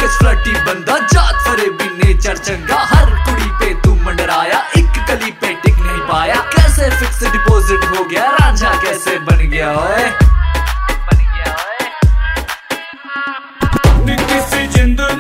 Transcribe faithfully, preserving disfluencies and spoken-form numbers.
Focus फ्लटी बंदा, जात फरेबी nature चंगा, हर कुड़ी पे तू मंडराया, एक कली पे टिक नहीं पाया। कैसे फिक्स डिपॉजिट हो गया, रांझा कैसे बन गया ओए, बन गया ओए। निकी सी जिंदगी